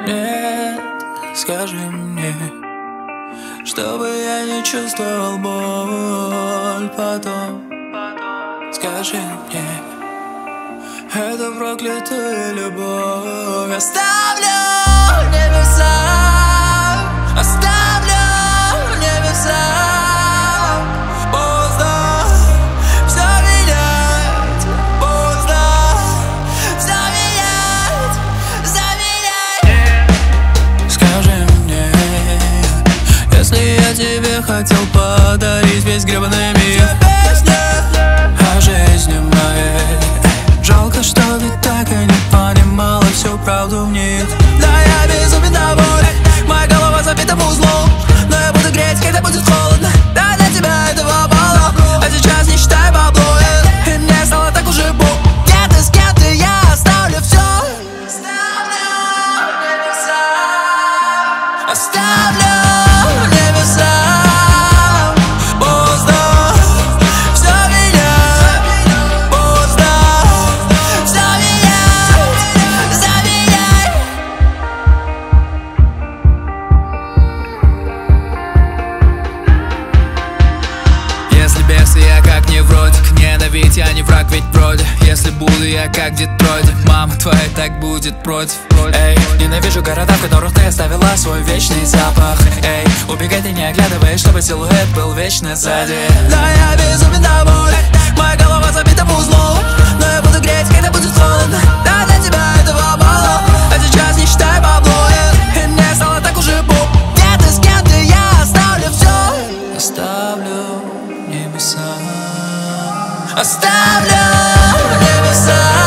Нет, скажи мне, чтобы я не чувствовал боль потом. Скажи мне, это проклятая любовь. Оставлю небеса, оставлю небеса. Поздно все менять, поздно все менять, заменять. Скажи мне, если я тебе хотел подарить весь гребаный мир, а жизни моей жалко, что ведь так и не понимала всю правду в них. Да, я безумен тобой, моя голова забита узлом, но я буду греть, когда будет холодно. Да, для тебя этого мало, а сейчас не считай бабло, и мне стало так уже больно. Где ты, с кем ты, я оставлю все. Оставлю небеса, оставлю небеса. Я как невротик, ненавидь, я не враг, ведь вроде. Если буду я как Детройт, мама твоя так будет против. Эй, ненавижу города, в которых ты оставила свой вечный запах. Эй, убегай ты не оглядываясь, чтобы силуэт был вечно сзади. Да, я безумен тобой, моя голова забита узлом, но я буду греть, когда будет холодно. Да, для тебя этого мало, а сейчас не считай бабло, и мне стало так уже больно. Где ты, с кем ты, я оставлю все. Оставлю небеса, оставлю небеса.